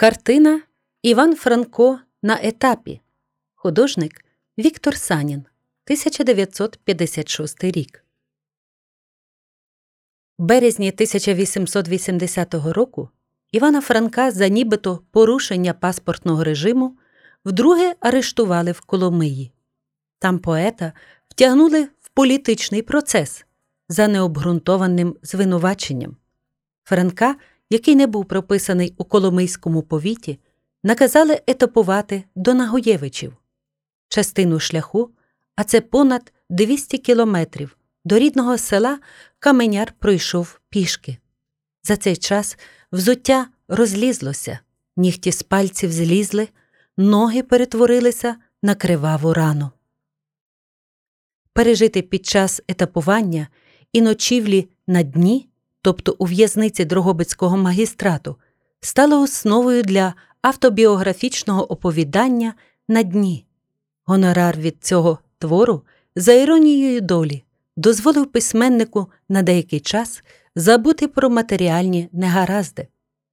Картина «Іван Франко на етапі». Художник Віктор Санін. 1956 рік. В березні 1880 року Івана Франка за нібито порушення паспортного режиму вдруге арештували в Коломиї. Там поета втягнули в політичний процес за необґрунтованим звинуваченням. Франка, який не був прописаний у Коломийському повіті, наказали етапувати до Нагоєвичів. Частину шляху, а це понад 200 кілометрів, до рідного села Каменяр пройшов пішки. За цей час взуття розлізлося, нігті з пальців злізли, ноги перетворилися на криваву рану. Пережити під час етапування і ночівлі на дні, тобто у в'язниці Дрогобицького магістрату, стало основою для автобіографічного оповідання «На дні». Гонорар від цього твору, за іронією долі, дозволив письменнику на деякий час забути про матеріальні негаразди.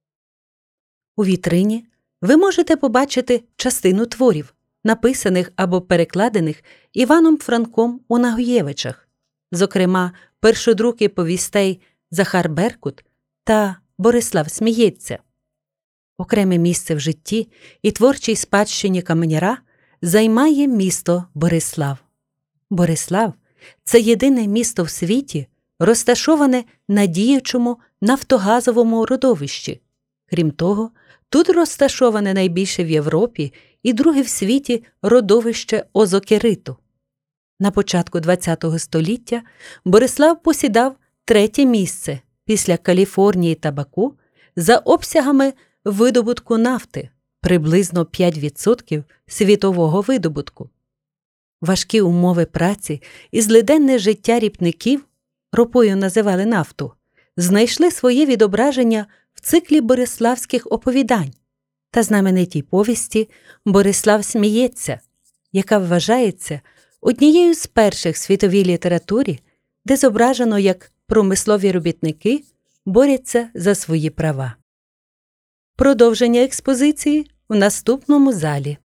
У вітрині ви можете побачити частину творів, написаних або перекладених Іваном Франком у Нагоєвичах, зокрема, першодруки повістей «Захар Беркут» та «Борислав сміється». Окреме місце в житті і творчій спадщині Каменяра займає місто Борислав. Борислав – це єдине місто в світі, розташоване на діючому нафтогазовому родовищі. Крім того, тут розташоване найбільше в Європі і друге в світі родовище озокериту. На початку ХХ століття Борислав посідав третє місце після Каліфорнії та Баку за обсягами видобутку нафти, приблизно 5% світового видобутку. Важкі умови праці і злиденне життя ріпників, ропою називали нафту, знайшли своє відображення в циклі бориславських оповідань та знаменитій повісті «Борислав сміється», яка вважається однією з перших в світовій літературі, де зображено, як промислові робітники борються за свої права. Продовження експозиції в наступному залі.